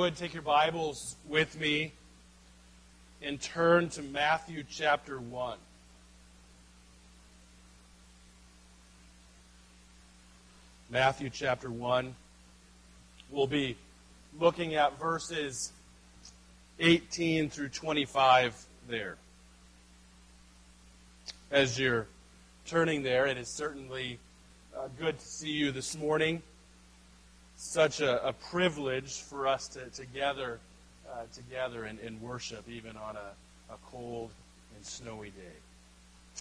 would take your Bibles with me and turn to Matthew chapter 1. Matthew chapter 1. We'll be looking at verses 18 through 25 there. As you're turning there, it is certainly good to see you this morning. Such a privilege for us to gather together and worship, even on a cold and snowy day.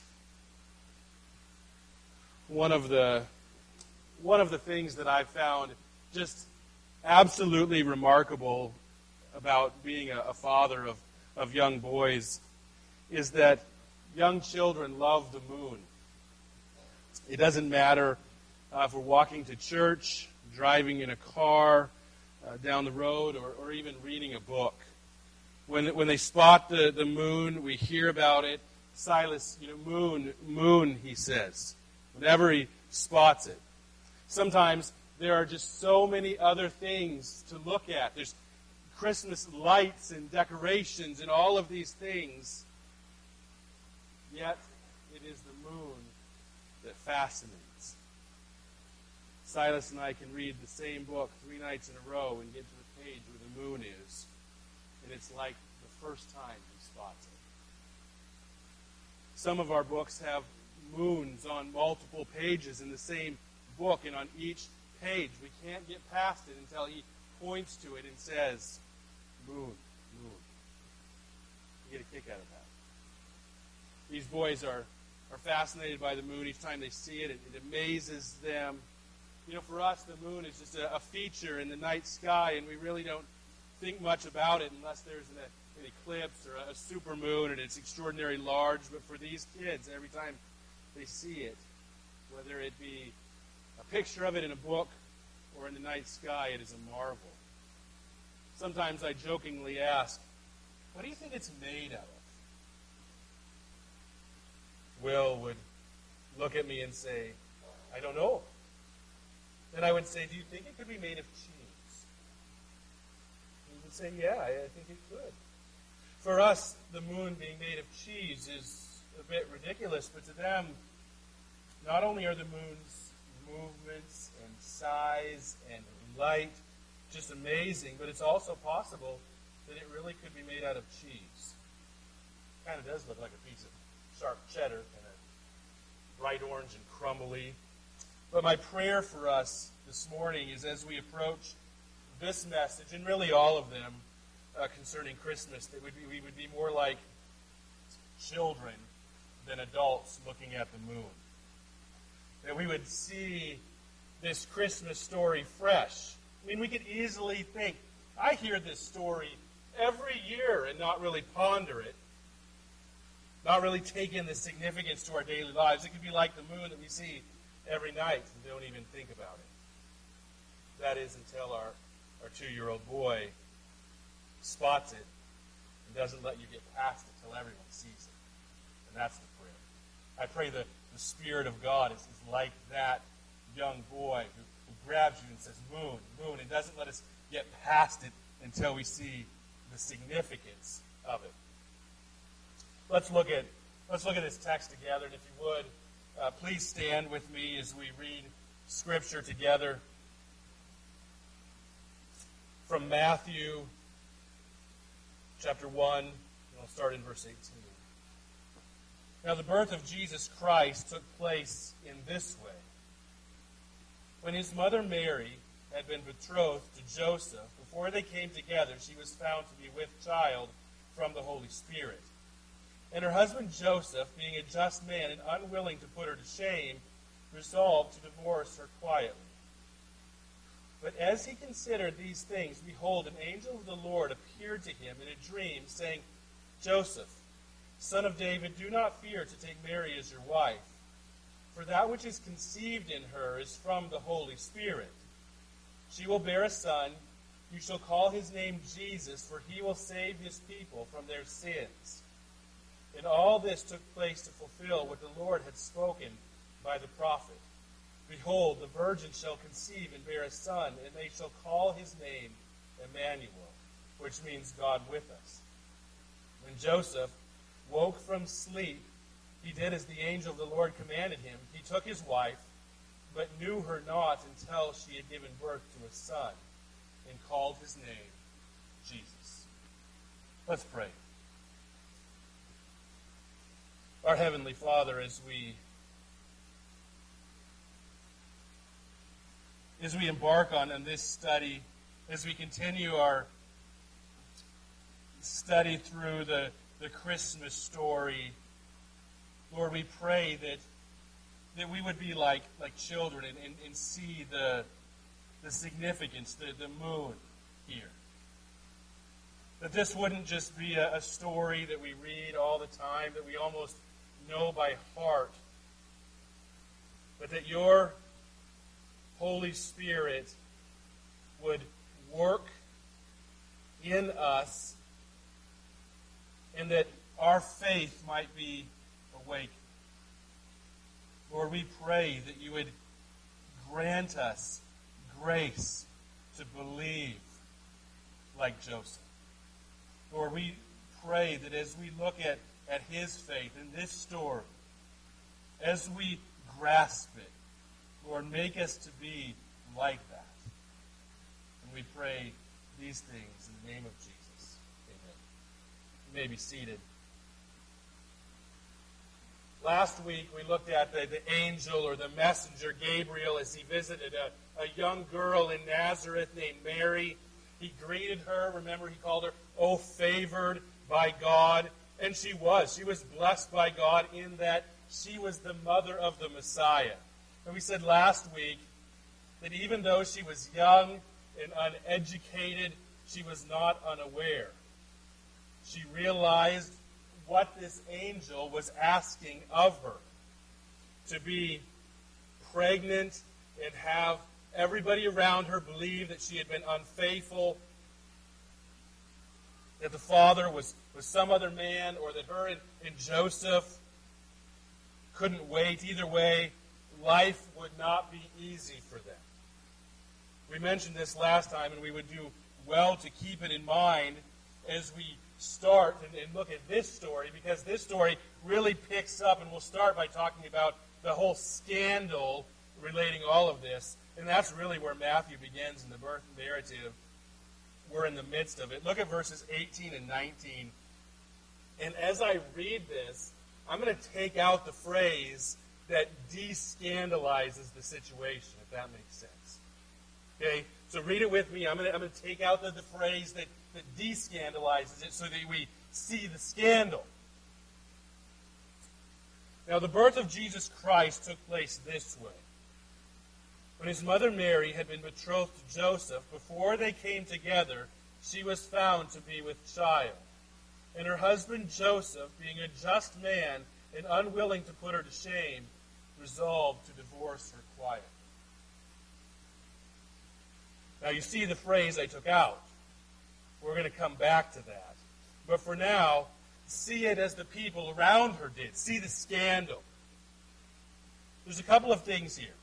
One of the things that I've found just absolutely remarkable about being a father of young boys is that young children love the moon. It doesn't matter if we're walking to church, driving in a car down the road, or even reading a book. When they spot the moon, we hear about it. Silas, moon, he says, whenever he spots it. Sometimes there are just so many other things to look at. There's Christmas lights and decorations and all of these things. Yet, it is the moon that fascinates. Silas and I can read the same book 3 nights in a row and get to the page where the moon is, and it's like the first time he spots it. Some of our books have moons on multiple pages in the same book, and on each page we can't get past it until he points to it and says, moon, moon. You get a kick out of that. These boys are fascinated by the moon. Each time they see it, it amazes them. For us, the moon is just a feature in the night sky, and we really don't think much about it unless there's an eclipse or a supermoon, and it's extraordinarily large. But for these kids, every time they see it, whether it be a picture of it in a book or in the night sky, it is a marvel. Sometimes I jokingly ask, what do you think it's made out of? Will would look at me and say, I don't know. Then I would say, do you think it could be made of cheese? He would say, yeah, I think it could. For us, the moon being made of cheese is a bit ridiculous, but to them, not only are the moon's movements and size and light just amazing, but it's also possible that it really could be made out of cheese. It kind of does look like a piece of sharp cheddar, kind of bright orange and crumbly. But my prayer for us this morning is, as we approach this message, and really all of them concerning Christmas, that we would be more like children than adults looking at the moon. That we would see this Christmas story fresh. I mean, we could easily think, I hear this story every year and not really ponder it, not really take in the significance to our daily lives. It could be like the moon that we see every night and don't even think about it. That is until our 2-year-old boy spots it and doesn't let you get past it till everyone sees it. And that's the prayer. I pray that the Spirit of God is like that young boy who grabs you and says, moon, moon, and doesn't let us get past it until we see the significance of it. Let's look at this text together, and if you would, please stand with me as we read Scripture together from Matthew chapter 1, and I'll start in verse 18. Now the birth of Jesus Christ took place in this way. When his mother Mary had been betrothed to Joseph, before they came together, she was found to be with child from the Holy Spirit. And her husband Joseph, being a just man and unwilling to put her to shame, resolved to divorce her quietly. But as he considered these things, behold, an angel of the Lord appeared to him in a dream, saying, Joseph, son of David, do not fear to take Mary as your wife, for that which is conceived in her is from the Holy Spirit. She will bear a son. You shall call his name Jesus, for he will save his people from their sins. And all this took place to fulfill what the Lord had spoken by the prophet. Behold, the virgin shall conceive and bear a son, and they shall call his name Emmanuel, which means God with us. When Joseph woke from sleep, he did as the angel of the Lord commanded him. He took his wife, but knew her not until she had given birth to a son, and called his name Jesus. Let's pray. Our Heavenly Father, as we embark on this study, as we continue our study through the Christmas story, Lord, we pray that we would be like children and see the significance, the moon here. That this wouldn't just be a story that we read all the time, that we almost know by heart, but that your Holy Spirit would work in us and that our faith might be awakened. Lord, we pray that you would grant us grace to believe like Joseph. Lord, we pray that as we look at his faith in this story, as we grasp it, Lord, make us to be like that. And we pray these things in the name of Jesus. Amen. You may be seated. Last week we looked at the angel or the messenger Gabriel as he visited a young girl in Nazareth named Mary. He greeted her. Remember, he called her, "Oh, favored by God." And she was. She was blessed by God in that she was the mother of the Messiah. And we said last week that even though she was young and uneducated, she was not unaware. She realized what this angel was asking of her. To be pregnant and have everybody around her believe that she had been unfaithful, that the father was some other man, or that her and Joseph couldn't wait. Either way, life would not be easy for them. We mentioned this last time, and we would do well to keep it in mind as we start and look at this story, because this story really picks up, and we'll start by talking about the whole scandal relating all of this, and that's really where Matthew begins in the birth narrative. We're in the midst of it. Look at verses 18 and 19. And as I read this, I'm going to take out the phrase that de-scandalizes the situation, if that makes sense. Okay? So read it with me. I'm going to take out the phrase that de-scandalizes it so that we see the scandal. Now, the birth of Jesus Christ took place this way. When his mother Mary had been betrothed to Joseph, before they came together, she was found to be with child. And her husband Joseph, being a just man and unwilling to put her to shame, resolved to divorce her quietly. Now you see the phrase I took out. We're going to come back to that. But for now, see it as the people around her did. See the scandal. There's a couple of things here.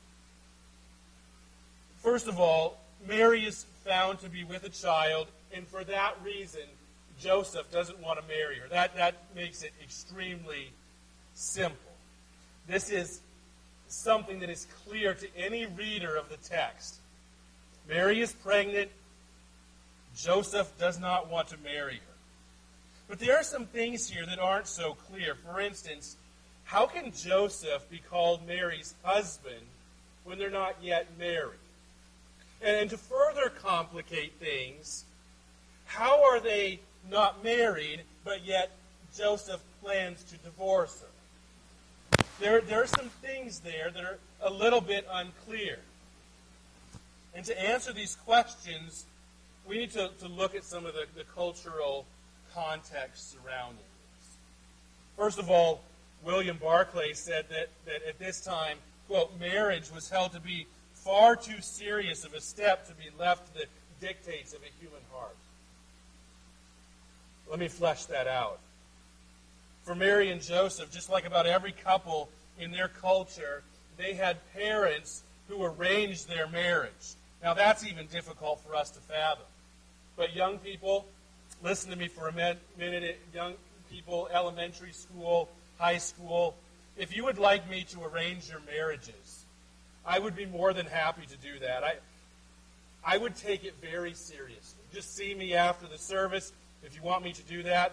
First of all, Mary is found to be with a child, and for that reason, Joseph doesn't want to marry her. That makes it extremely simple. This is something that is clear to any reader of the text. Mary is pregnant. Joseph does not want to marry her. But there are some things here that aren't so clear. For instance, how can Joseph be called Mary's husband when they're not yet married? And to further complicate things, how are they not married, but yet Joseph plans to divorce her? There are some things there that are a little bit unclear. And to answer these questions, we need to look at some of the cultural context surrounding this. First of all, William Barclay said that at this time, quote, marriage was held to be far too serious of a step to be left to the dictates of a human heart. Let me flesh that out. For Mary and Joseph, just like about every couple in their culture, they had parents who arranged their marriage. Now that's even difficult for us to fathom. But young people, listen to me for a minute. Young people, elementary school, high school, if you would like me to arrange your marriages, I would be more than happy to do that. I would take it very seriously. Just see me after the service if you want me to do that.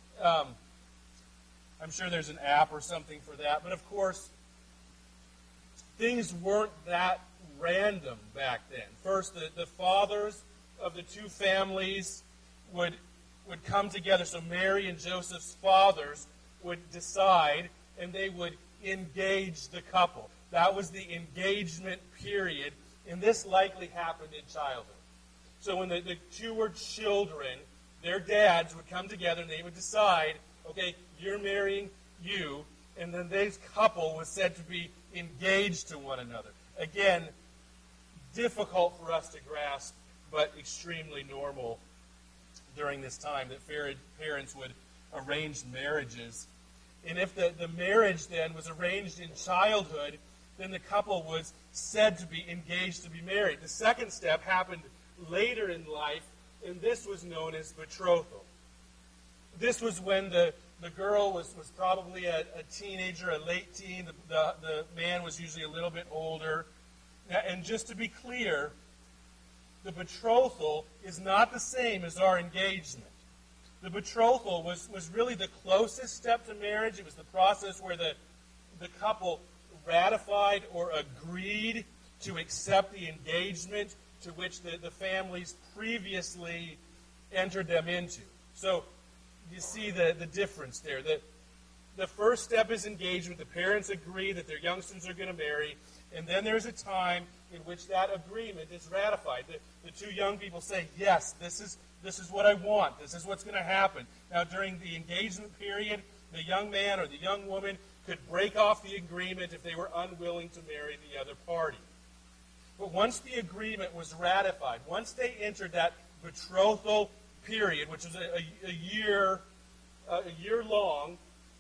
I'm sure there's an app or something for that. But of course, things weren't that random back then. First, the fathers of the two families would come together. So Mary and Joseph's fathers would decide, and they would engage the couple. That was the engagement period, and this likely happened in childhood. So when the two were children, their dads would come together and they would decide, okay, you're marrying you, and then this couple was said to be engaged to one another. Again, difficult for us to grasp, but extremely normal during this time that parents would arrange marriages. And if the marriage then was arranged in childhood, then the couple was said to be engaged to be married. The second step happened later in life, and this was known as betrothal. This was when the girl was probably a teenager, a late teen. The man was usually a little bit older. And just to be clear, the betrothal is not the same as our engagement. The betrothal was really the closest step to marriage. It was the process where the couple ratified or agreed to accept the engagement to which the families previously entered them into. So you see the difference there. The first step is engagement. The parents agree that their youngsters are going to marry, and then there's a time in which that agreement is ratified. The two young people say, yes, this is what I want. This is what's going to happen. Now, during the engagement period, the young man or the young woman could break off the agreement if they were unwilling to marry the other party. But once the agreement was ratified, once they entered that betrothal period, which was a year long,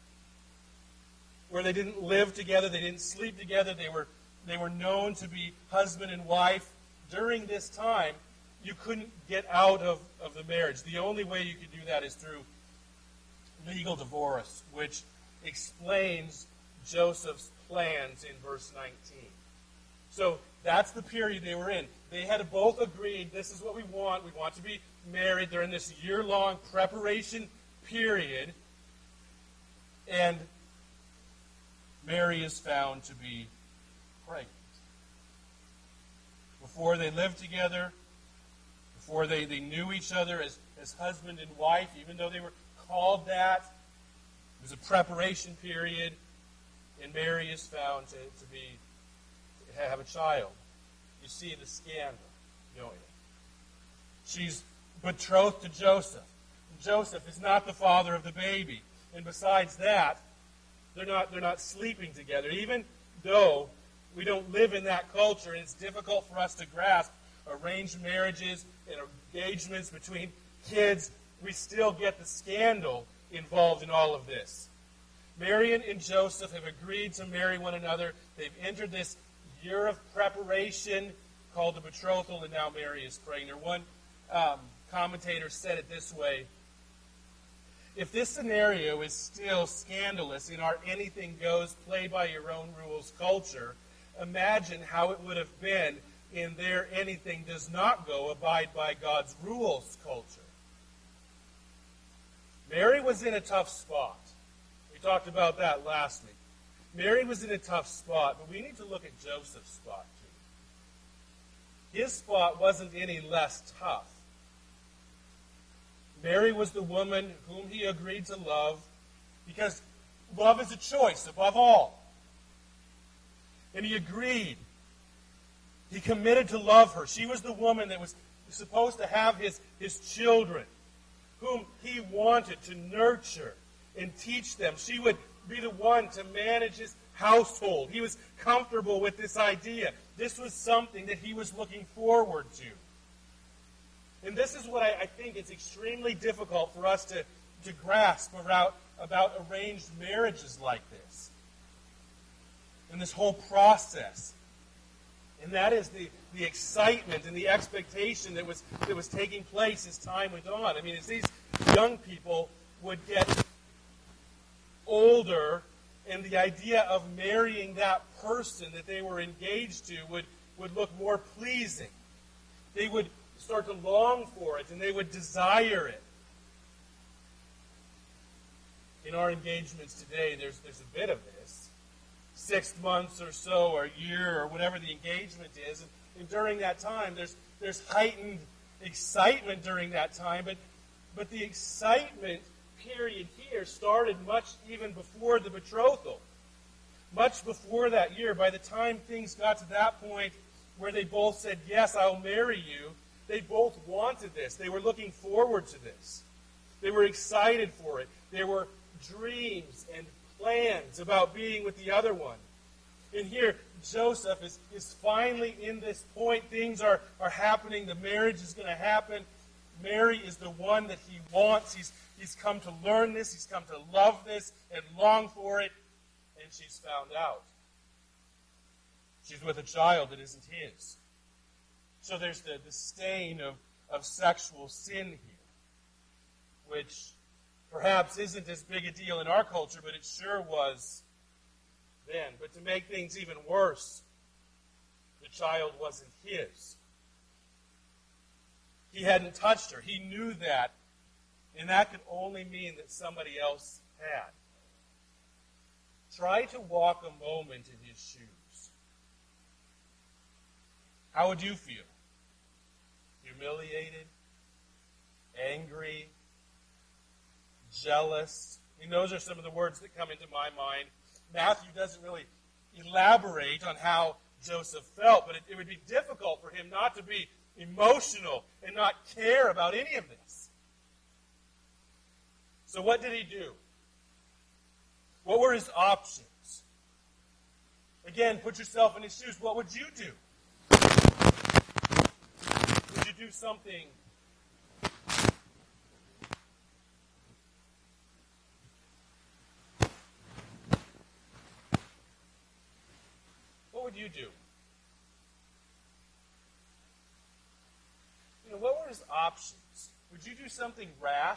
where they didn't live together, they didn't sleep together, they were known to be husband and wife. During this time, you couldn't get out of the marriage. The only way you could do that is through legal divorce, which explains Joseph's plans in verse 19. So that's the period they were in. They had both agreed, this is what we want. We want to be married. They're in this year-long preparation period. And Mary is found to be pregnant. Before they lived together, before they knew each other as husband and wife, even though they were called that, it was a preparation period, and Mary is found to have a child. You see the scandal, don't you? She's betrothed to Joseph. Joseph is not the father of the baby. And besides that, they're not sleeping together. Even though we don't live in that culture, and it's difficult for us to grasp arranged marriages and engagements between kids, we still get the scandal involved in all of this. Mary and Joseph have agreed to marry one another. They've entered this year of preparation called the betrothal, and now Mary is pregnant. One commentator said it this way: if this scenario is still scandalous in our anything goes, play by your own rules culture, imagine how it would have been in their anything does not go, abide by God's rules culture. Mary was in a tough spot. We talked about that last week. Mary was in a tough spot, but we need to look at Joseph's spot too. His spot wasn't any less tough. Mary was the woman whom he agreed to love because love is a choice above all. And he agreed. He committed to love her. She was the woman that was supposed to have his children, whom he wanted to nurture and teach them. She would be the one to manage his household. He was comfortable with this idea. This was something that he was looking forward to. And this is what I think is extremely difficult for us to grasp about arranged marriages like this. And this whole process. And that is the excitement and the expectation that was taking place as time went on. I mean, as these young people would get older, and the idea of marrying that person that they were engaged to would look more pleasing. They would start to long for it, and they would desire it. In our engagements today, there's a bit of this. 6 months or so, or a year, or whatever the engagement is. And during that time, there's heightened excitement during that time. But the excitement period here started much even before the betrothal. Much before that year, by the time things got to that point where they both said, yes, I'll marry you, they both wanted this. They were looking forward to this. They were excited for it. There were dreams and plans about being with the other one. And here, Joseph is finally in this point. Things are happening. The marriage is going to happen. Mary is the one that he wants. He's come to learn this. He's come to love this and long for it. And she's found out. She's with a child that isn't his. So there's the stain of sexual sin here, which perhaps isn't as big a deal in our culture, but it sure was then. But to make things even worse, the child wasn't his. He hadn't touched her. He knew that, and that could only mean that somebody else had. Try to walk a moment in his shoes. How would you feel? Humiliated? Angry? Jealous? I mean, those are some of the words that come into my mind. Matthew doesn't really elaborate on how Joseph felt, but it would be difficult for him not to be emotional and not care about any of this. So what did he do? What were his options? Again, put yourself in his shoes. What would you do? Would you do something What would you do? What were his options? Would you do something rash?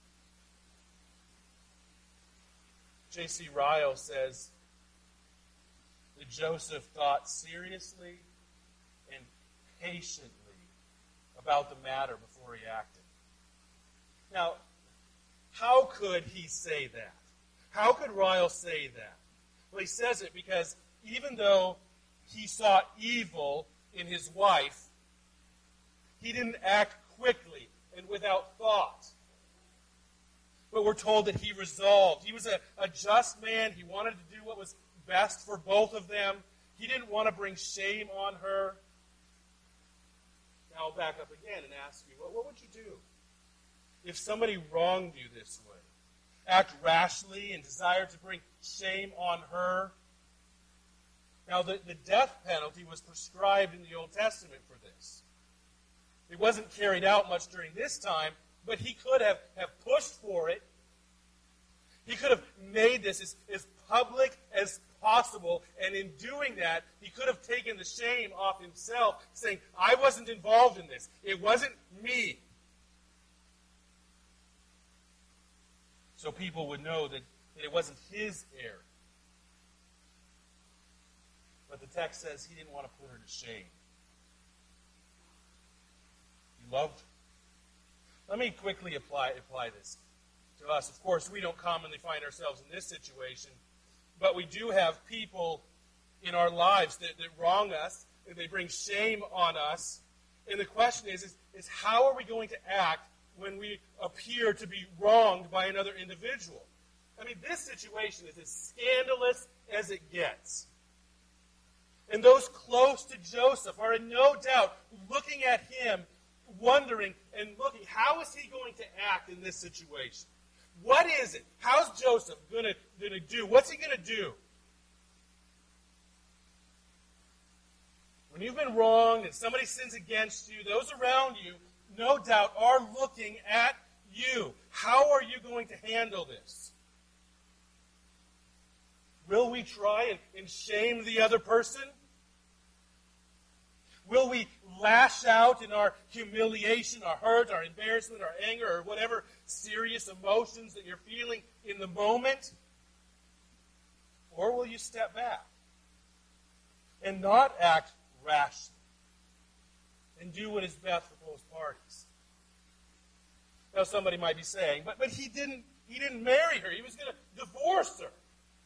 J.C. Ryle says that Joseph thought seriously and patiently about the matter before he acted. Now, how could he say that? How could Ryle say that? Well, he says it because even though he saw evil in his wife, he didn't act quickly and without thought. But we're told that he resolved. He was a just man. He wanted to do what was best for both of them. He didn't want to bring shame on her. Now I'll back up again and ask you, what would you do if somebody wronged you this way? Act rashly and desire to bring shame on her? Now, the death penalty was prescribed in the Old Testament for this. It wasn't carried out much during this time, but he could have pushed for it. He could have made this as public as possible, and in doing that, he could have taken the shame off himself, saying, I wasn't involved in this. It wasn't me. So people would know that it wasn't his error. But the text says he didn't want to put her to shame. He loved her. Let me quickly apply this to us. Of course, we don't commonly find ourselves in this situation, but we do have people in our lives that wrong us, and they bring shame on us. And the question is how are we going to act when we appear to be wronged by another individual? I mean, this situation is as scandalous as it gets. And those close to Joseph are in no doubt looking at him, wondering and looking, how is he going to act in this situation? What is it? How's Joseph going to do? What's he going to do? When you've been wronged and somebody sins against you, those around you, no doubt, are looking at you. How are you going to handle this? Will we try and shame the other person? Will we lash out in our humiliation, our hurt, our embarrassment, our anger, or whatever serious emotions that you're feeling in the moment? Or will you step back and not act rashly and do what is best for both parties? Now somebody might be saying, but he didn't marry her. He was going to divorce her.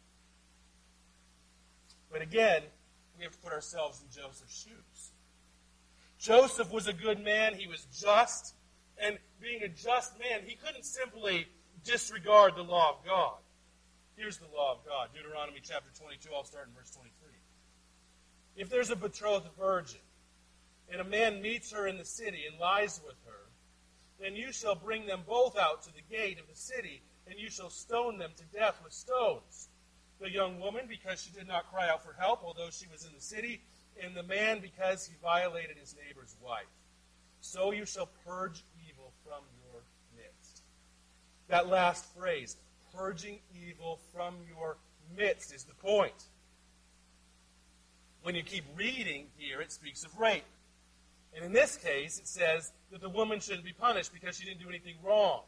But again, we have to put ourselves in Joseph's shoes. Joseph was a good man. He was just. And being a just man, he couldn't simply disregard the law of God. Here's the law of God. Deuteronomy chapter 22, I'll start in verse 23. If there's a betrothed virgin, and a man meets her in the city and lies with her, then you shall bring them both out to the gate of the city, and you shall stone them to death with stones. The young woman, because she did not cry out for help, although she was in the city, and the man, because he violated his neighbor's wife. So you shall purge evil from your midst. That last phrase, purging evil from your midst, is the point. When you keep reading here, it speaks of rape. And in this case, it says that the woman shouldn't be punished because she didn't do anything wrong.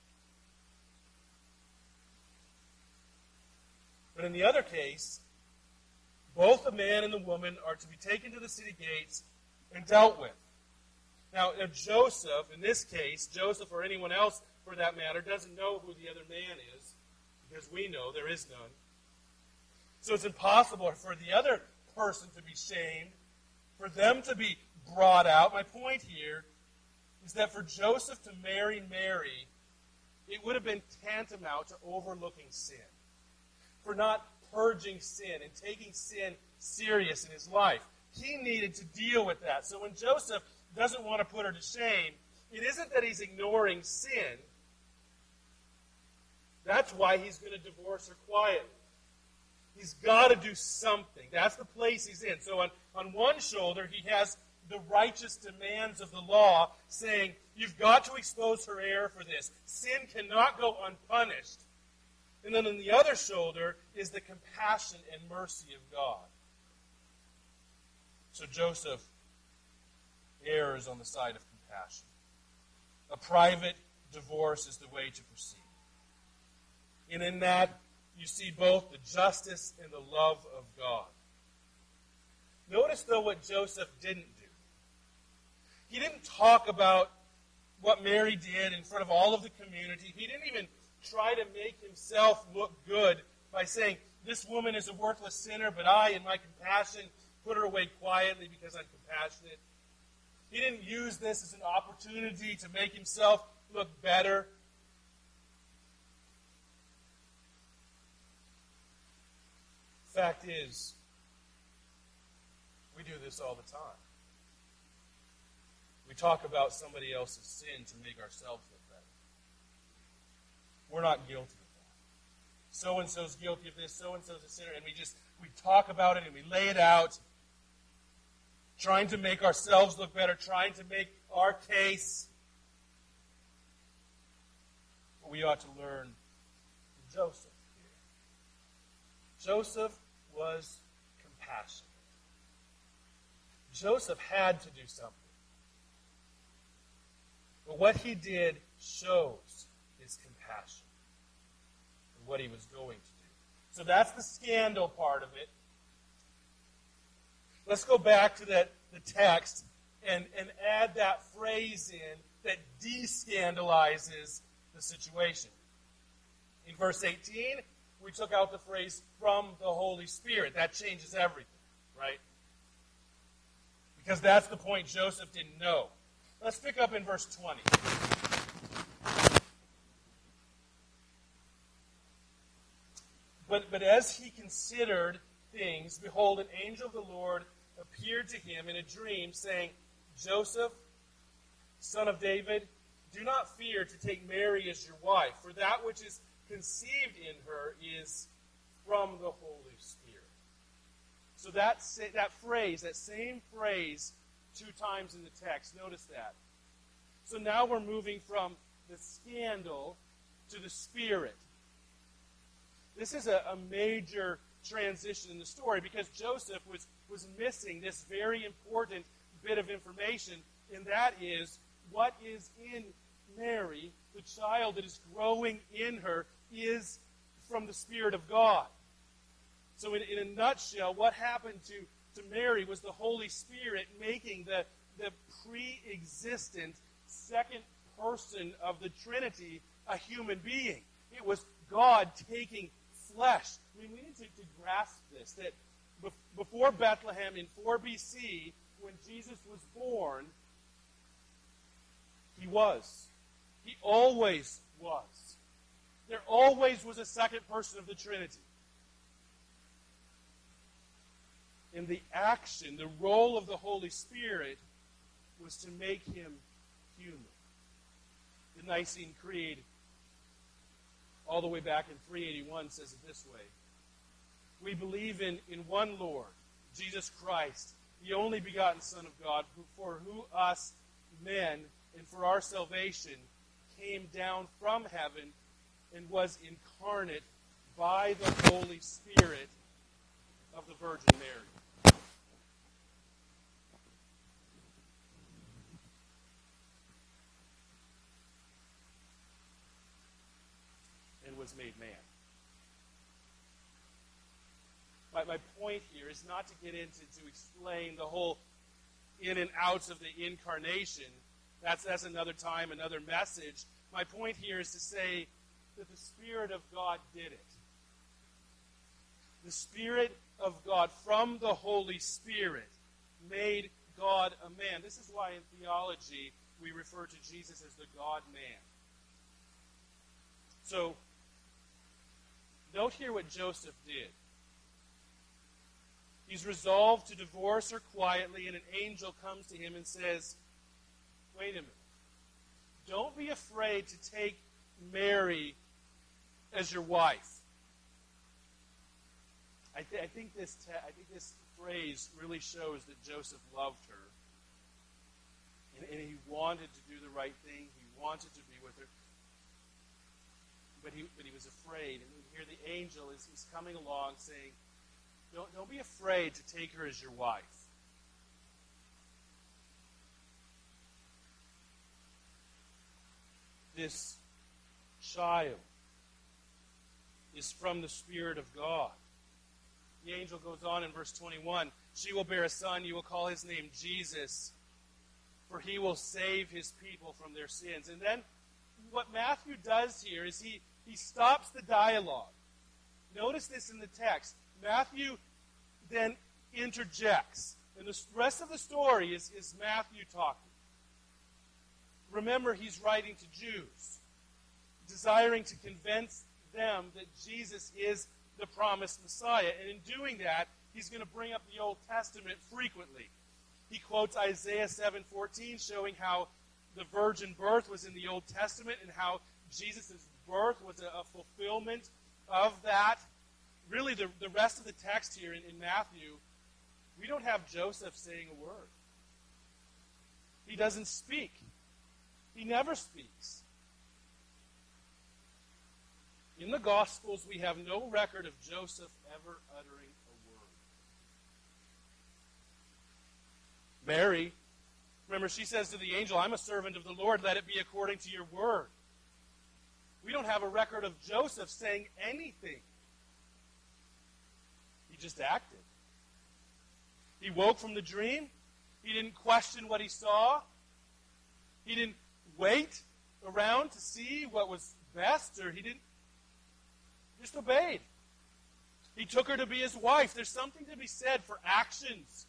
But in the other case, both the man and the woman are to be taken to the city gates and dealt with. Now, if Joseph, in this case, Joseph or anyone else for that matter, doesn't know who the other man is, because we know there is none. So it's impossible for the other person to be shamed, for them to be brought out. My point here is that for Joseph to marry Mary, it would have been tantamount to overlooking sin, for not purging sin and taking sin serious in his life. He needed to deal with that. So when Joseph doesn't want to put her to shame, it isn't that he's ignoring sin. That's why he's going to divorce her quietly. He's got to do something. That's the place he's in. So on one shoulder, he has the righteous demands of the law saying, you've got to expose her error for this. Sin cannot go unpunished. And then on the other shoulder is the compassion and mercy of God. So Joseph errs on the side of compassion. A private divorce is the way to proceed. And in that, you see both the justice and the love of God. Notice, though, what Joseph didn't do. He didn't talk about what Mary did in front of all of the community. He didn't even try to make himself look good by saying, this woman is a worthless sinner, but I, in my compassion, put her away quietly because I'm compassionate. He didn't use this as an opportunity to make himself look better. Fact is, we do this all the time. We talk about somebody else's sin to make ourselves look better. We're not guilty of that. So-and-so's guilty of this, so-and-so's a sinner, and we talk about it and we lay it out, trying to make ourselves look better, trying to make our case. But we ought to learn from Joseph here. Joseph was compassionate. Joseph had to do something. But what he did shows his compassion and what he was going to do. So that's the scandal part of it. Let's go back to the text and add that phrase in that de-scandalizes the situation. In verse 18, we took out the phrase, from the Holy Spirit. That changes everything, right? Because that's the point Joseph didn't know. Let's pick up in verse 20. But as he considered things, behold, an angel of the Lord appeared to him in a dream, saying, Joseph, son of David, do not fear to take Mary as your wife, for that which is conceived in her is from the Holy Spirit. So that phrase, that same phrase, 2 times in the text, notice that. So now we're moving from the scandal to the Spirit. This is a major transition in the story because Joseph was missing this very important bit of information, and that is what is in Mary, the child that is growing in her, is from the Spirit of God. So in a nutshell, what happened to Mary was the Holy Spirit making the pre-existent second person of the Trinity a human being. It was God taking flesh. I mean, we need to grasp this, that before Bethlehem in 4 BC, when Jesus was born, he was. He always was. There always was a second person of the Trinity. And the action, the role of the Holy Spirit was to make him human. The Nicene Creed, all the way back in 381, says it this way. We believe in one Lord, Jesus Christ, the only begotten Son of God, for who us men and for our salvation came down from heaven and was incarnate by the Holy Spirit of the Virgin Mary. And was made man. My point here is not to get into to explain the whole in and outs of the incarnation. That's another time, another message. My point here is to say that the Spirit of God did it. The Spirit of God from the Holy Spirit made God a man. This is why in theology we refer to Jesus as the God-man. So, note here what Joseph did. He's resolved to divorce her quietly, and an angel comes to him and says, wait a minute. Don't be afraid to take Mary as your wife. I think this phrase really shows that Joseph loved her. And he wanted to do the right thing. He wanted to be with her. But he was afraid. And here the angel is coming along saying, don't be afraid to take her as your wife. This child is from the Spirit of God. The angel goes on in verse 21, she will bear a son, you will call his name Jesus, for he will save his people from their sins. And then what Matthew does here is he stops the dialogue. Notice this in the text. Matthew then interjects. And the rest of the story is Matthew talking. Remember, he's writing to Jews, desiring to convince them that Jesus is the promised Messiah. And in doing that, he's going to bring up the Old Testament frequently. He quotes Isaiah 7:14, showing how the virgin birth was in the Old Testament and how Jesus' birth was a fulfillment of that. Really, the rest of the text here in Matthew, we don't have Joseph saying a word. He doesn't speak. He never speaks. In the Gospels, we have no record of Joseph ever uttering a word. Mary, remember, she says to the angel, I'm a servant of the Lord, let it be according to your word. We don't have a record of Joseph saying anything. He just acted. He woke from the dream. He didn't question what he saw. He didn't wait around to see what was best, or he didn't. Just obeyed. He took her to be his wife. There's something to be said for actions.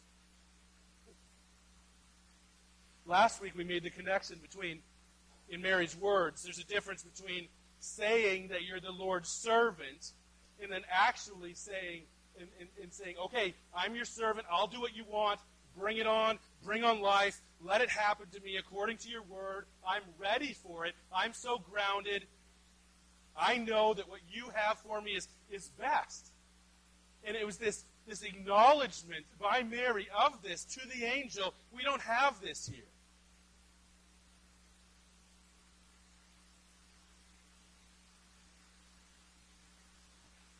Last week we made the connection between, in Mary's words, there's a difference between saying that you're the Lord's servant and then actually saying, and saying, okay, I'm your servant, I'll do what you want, bring it on, bring on life, let it happen to me according to your word, I'm ready for it, I'm so grounded, I know that what you have for me is best. And it was this acknowledgement by Mary of this to the angel. We don't have this here.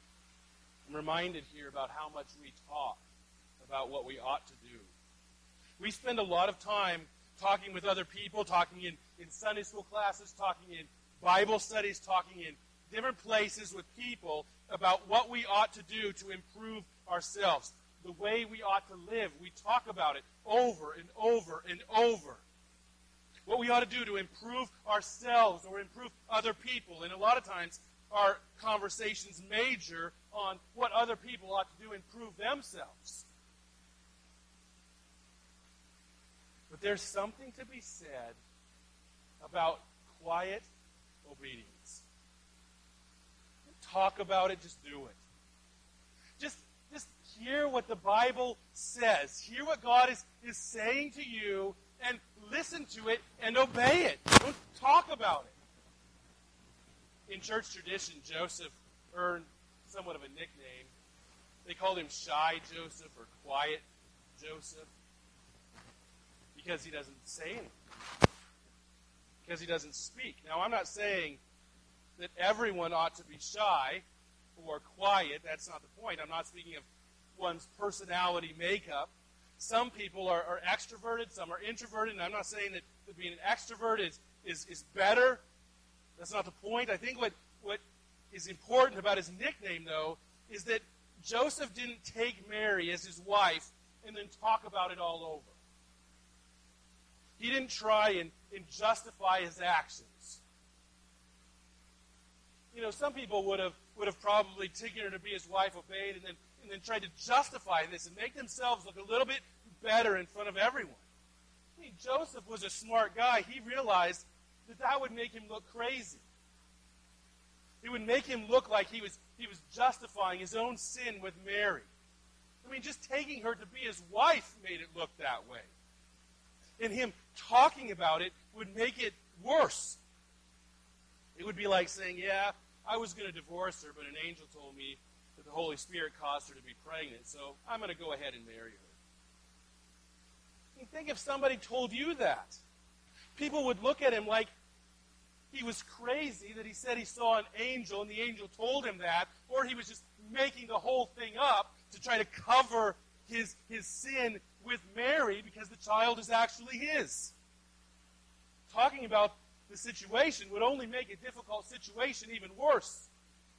I'm reminded here about how much we talk about what we ought to do. We spend a lot of time talking with other people, talking in Sunday school classes, talking in Bible studies, talking in different places with people about what we ought to do to improve ourselves, the way we ought to live. We talk about it over and over and over. What we ought to do to improve ourselves or improve other people. And a lot of times our conversations major on what other people ought to do to improve themselves. But there's something to be said about quiet obedience. Talk about it, just do it. Just hear what the Bible says. Hear what God is saying to you and listen to it and obey it. Don't talk about it. In church tradition, Joseph earned somewhat of a nickname. They called him Shy Joseph or Quiet Joseph because he doesn't say anything, because he doesn't speak. Now, I'm not saying that everyone ought to be shy or quiet. That's not the point. I'm not speaking of one's personality makeup. Some people are extroverted, some are introverted, and I'm not saying that being an extrovert is better. That's not the point. I think what is important about his nickname, though, is that Joseph didn't take Mary as his wife and then talk about it all over. He didn't try and justify his actions. You know, some people would have probably taken her to be his wife, obeyed, and then tried to justify this and make themselves look a little bit better in front of everyone. I mean, Joseph was a smart guy. He realized that would make him look crazy. It would make him look like he was justifying his own sin with Mary. I mean, just taking her to be his wife made it look that way. And him talking about it would make it worse. It would be like saying, yeah, I was going to divorce her, but an angel told me that the Holy Spirit caused her to be pregnant, so I'm going to go ahead and marry her. I mean, think if somebody told you that. People would look at him like he was crazy, that he said he saw an angel and the angel told him that, or he was just making the whole thing up to try to cover his sin with Mary because the child is actually his. Talking about the situation would only make a difficult situation even worse.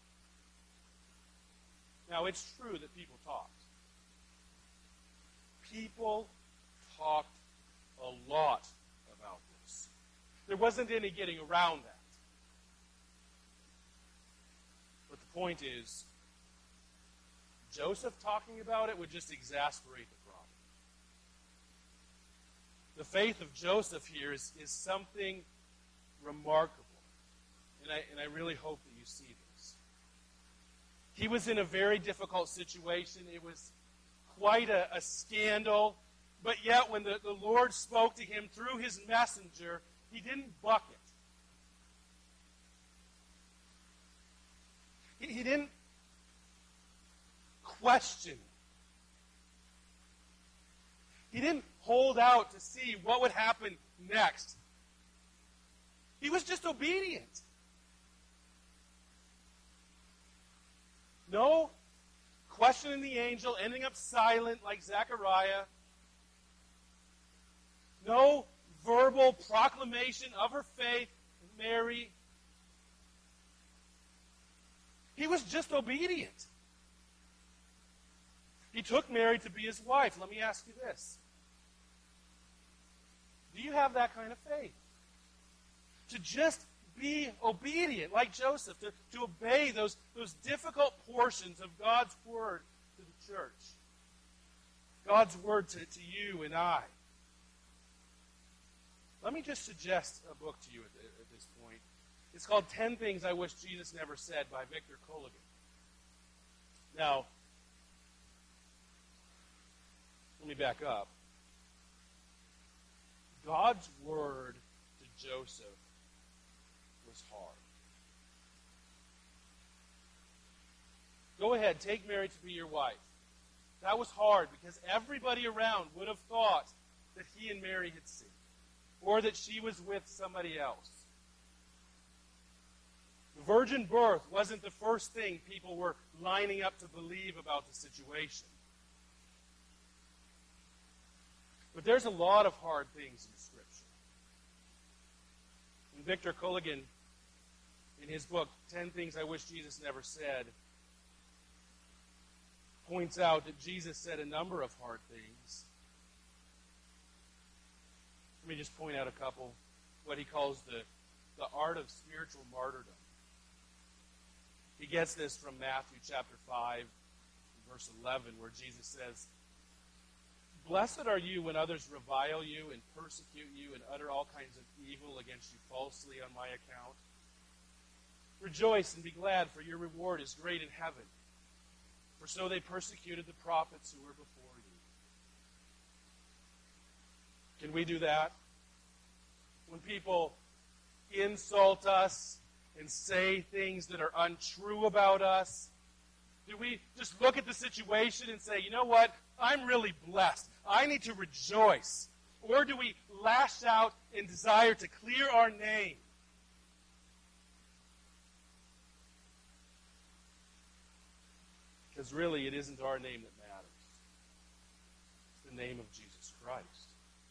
Now, it's true that people talked. People talked a lot about this. There wasn't any getting around that. But the point is, Joseph talking about it would just exasperate the problem. The faith of Joseph here is something remarkable. And I really hope that you see this. He was in a very difficult situation. It was quite a scandal. But yet when the Lord spoke to him through his messenger, he didn't buck it. He didn't question. He didn't hold out to see what would happen next. He was just obedient. No questioning the angel, ending up silent like Zechariah. No verbal proclamation of her faith, Mary. He was just obedient. He took Mary to be his wife. Let me ask you this. Do you have that kind of faith? To just be obedient, like Joseph, to obey those difficult portions of God's word to the church. God's word to you and I. Let me just suggest a book to you at this point. It's called 10 Things I Wish Jesus Never Said by Victor Culligan. Now, let me back up. God's word to Joseph was hard. Go ahead, take Mary to be your wife. That was hard because everybody around would have thought that he and Mary had sinned, or that she was with somebody else. The virgin birth wasn't the first thing people were lining up to believe about the situation. But there's a lot of hard things in Scripture. And Victor Culligan, in his book, 10 Things I Wish Jesus Never Said, points out that Jesus said a number of hard things. Let me just point out a couple, what he calls the art of spiritual martyrdom. He gets this from Matthew chapter 5, verse 11, where Jesus says, "Blessed are you when others revile you and persecute you and utter all kinds of evil against you falsely on my account. Rejoice and be glad, for your reward is great in heaven. For so they persecuted the prophets who were before you." Can we do that? When people insult us and say things that are untrue about us, do we just look at the situation and say, you know what, I'm really blessed, I need to rejoice? Or do we lash out in desire to clear our name? Because really, it isn't our name that matters. It's the name of Jesus Christ.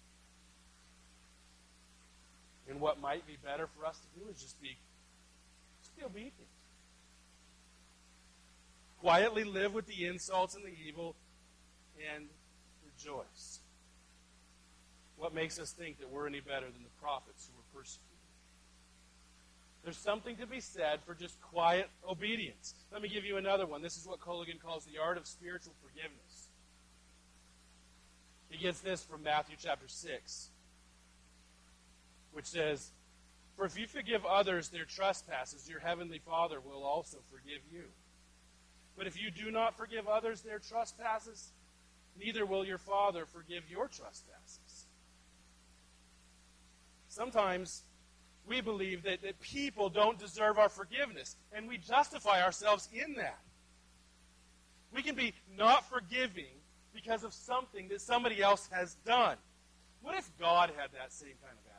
And what might be better for us to do is just be obedient. Quietly live with the insults and the evil and rejoice. What makes us think that we're any better than the prophets who were persecuted? There's something to be said for just quiet obedience. Let me give you another one. This is what Culligan calls the art of spiritual forgiveness. He gets this from Matthew chapter 6, which says, "For if you forgive others their trespasses, your heavenly Father will also forgive you. But if you do not forgive others their trespasses, neither will your Father forgive your trespasses." Sometimes we believe that people don't deserve our forgiveness, and we justify ourselves in that. We can be not forgiving because of something that somebody else has done. What if God had that same kind of attitude?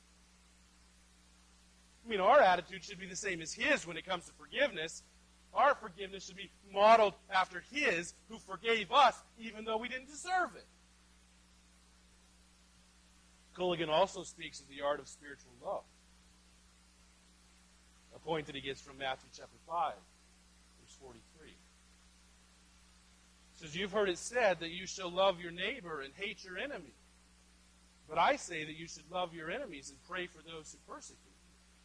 I mean, our attitude should be the same as His when it comes to forgiveness. Our forgiveness should be modeled after His, who forgave us even though we didn't deserve it. Culligan also speaks of the art of spiritual love, a point that he gets from Matthew chapter 5, verse 43. He says, "You've heard it said that you shall love your neighbor and hate your enemy. But I say that you should love your enemies and pray for those who persecute you."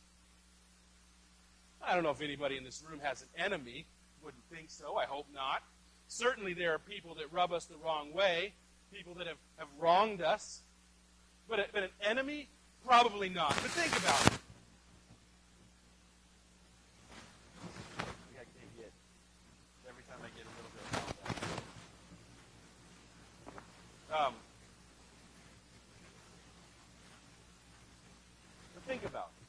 I don't know if anybody in this room has an enemy. Wouldn't think so. I hope not. Certainly there are people that rub us the wrong way, people that have wronged us. But an enemy? Probably not. But think about it. I can't get every time I get a little bit of that. But think about it.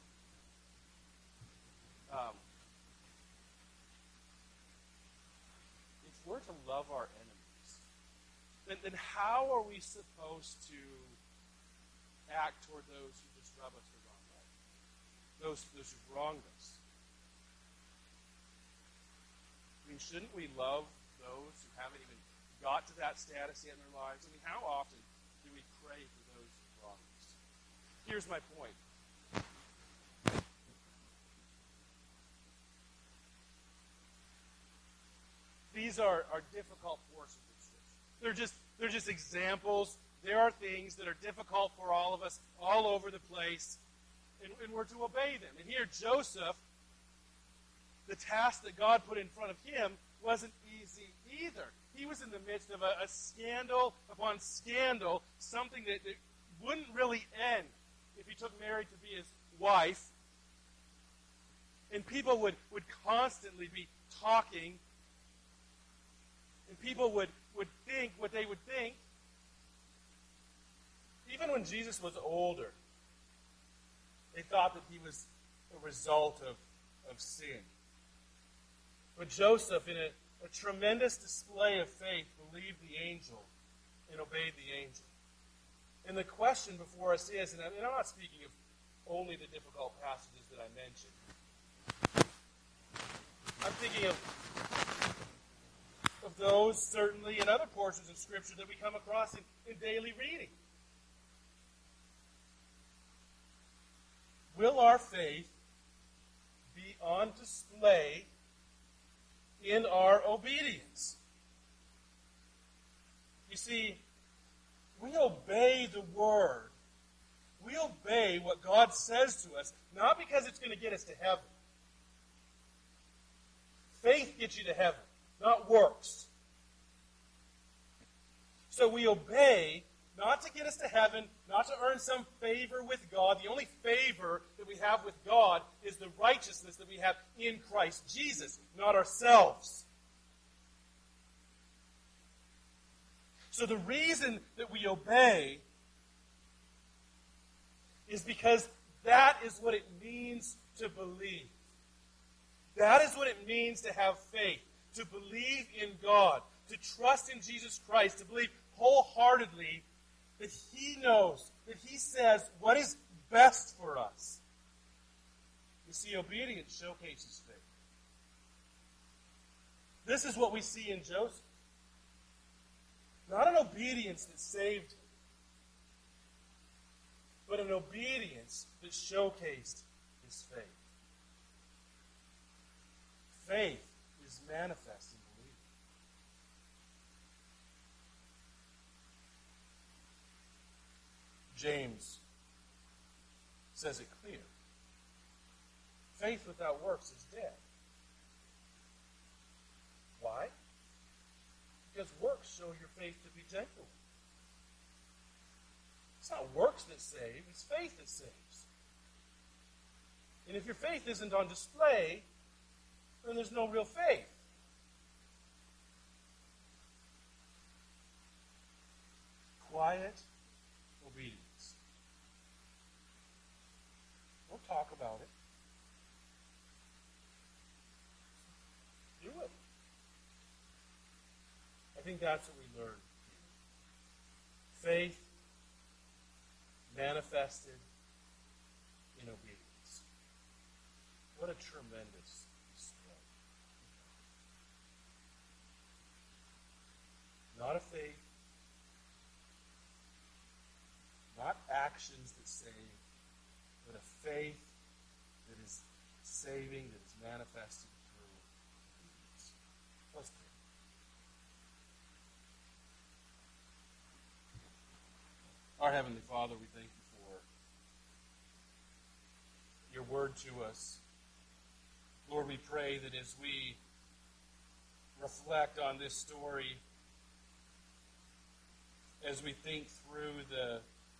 If we're to love our enemies, then how are we supposed to act toward those who just rub us the wrong way? Those who've wronged us. I mean, shouldn't we love those who haven't even got to that status yet in their lives? I mean, how often do we pray for those who've wronged us? Here's my point. These are difficult portions of Scripture. They're just examples. There are things that are difficult for all of us all over the place, and we're to obey them. And here, Joseph, the task that God put in front of him wasn't easy either. He was in the midst of a scandal upon scandal, something that wouldn't really end if he took Mary to be his wife. And people would constantly be talking, and people would think what they would think. Even when Jesus was older, they thought that he was a result of sin. But Joseph, in a tremendous display of faith, believed the angel and obeyed the angel. And the question before us is, and I'm not speaking of only the difficult passages that I mentioned. I'm thinking of those, certainly, in other portions of Scripture that we come across in daily reading. will our faith be on display in our obedience? You see, we obey the Word. We obey what God says to us, not because it's going to get us to heaven. Faith gets you to heaven, not works. So we obey not to get us to heaven, not to earn some favor with God. The only favor that we have with God is the righteousness that we have in Christ Jesus, not ourselves. So the reason that we obey is because that is what it means to believe. That is what it means to have faith, to believe in God, to trust in Jesus Christ, to believe wholeheartedly that He knows, that He says what is best for us. You see, obedience showcases faith. This is what we see in Joseph. Not an obedience that saved him, but an obedience that showcased his faith. Faith is manifest in believing. James says it clear. Faith without works is dead. Why? Because works show your faith to be genuine. It's not works that save, it's faith that saves. And if your faith isn't on display, then there's no real faith. Quiet obedience. Don't talk about it. Do it. I think that's what we learn here. Faith manifested in obedience. What a tremendous display. Not a faith, not actions that save, but a faith that is saving, that is manifested through obedience. Let's pray. Our Heavenly Father, we thank you for your word to us. Lord, we pray that as we reflect on this story, as we think through the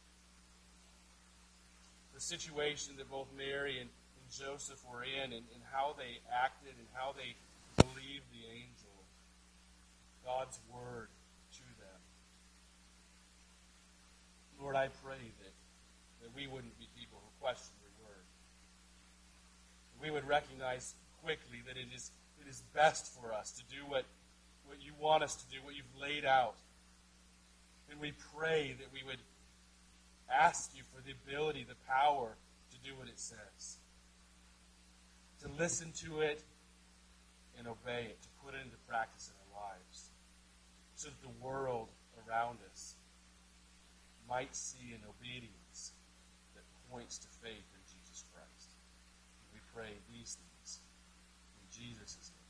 situation that both Mary and Joseph were in, and how they acted and how they believed the angel, God's word to them. Lord, I pray that we wouldn't be people who question your word. We would recognize quickly that it is best for us to do what you want us to do, what you've laid out. And we pray that we would ask you for the ability, the power to do what it says. To listen to it and obey it, to put it into practice in our lives. So that the world around us might see an obedience that points to faith in Jesus Christ. And we pray these things in Jesus' name.